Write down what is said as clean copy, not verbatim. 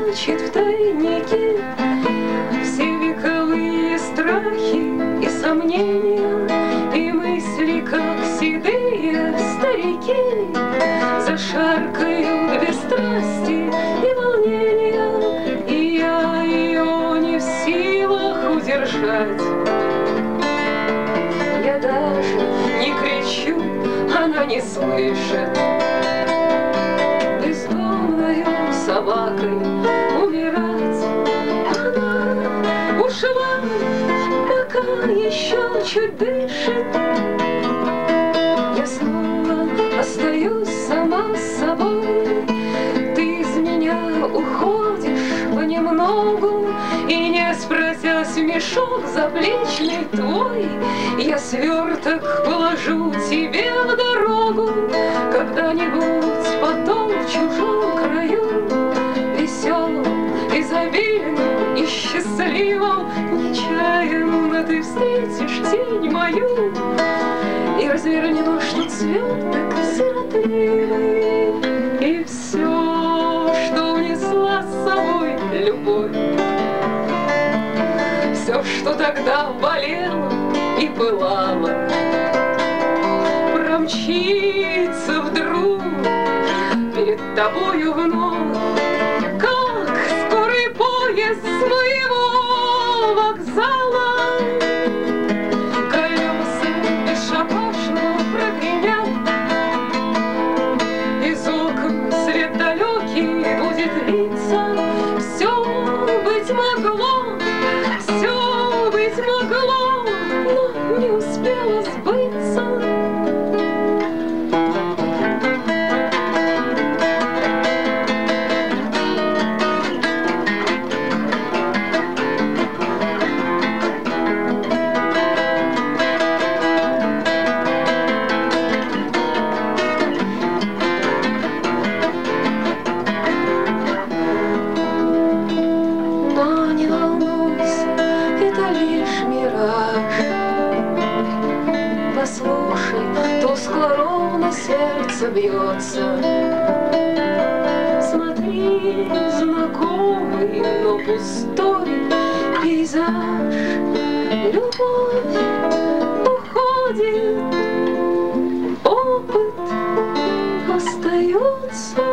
прячет в тайнике все вековые страхи и сомнения, и мысли, как седые старики, зашаркают без страсти и волнения, и я ее не в силах удержать. Я даже не кричу, она не слышит. Бездомною собакой умирать она ушла, пока еще чуть дышит. Я снова остаюсь сама с собой. Ты из меня уходишь понемногу, и не спросясь в мешок заплечный твой, я сверток положу тебе в дорогу. Когда-нибудь потом в чужом краю, веселым, изобильным и счастливым, нечаянно ты встретишь тень мою, и развернешь тут сверток сиротливый, и все, что унесла с собой любовь, все, что тогда болело и пылало, промчится вдруг перед тобою вновь, как скорый поезд с моего вокзала. Колеса бесшабашно прогремят, из окон свет далекий будет литься. Все быть могло, все быть могло, но не успело сбыться. Но не волнуйся, это лишь мираж. Послушай, тускло ровно сердце бьется. Смотри, знакомый, но пустой пейзаж. Любовь уходит, опыт остается.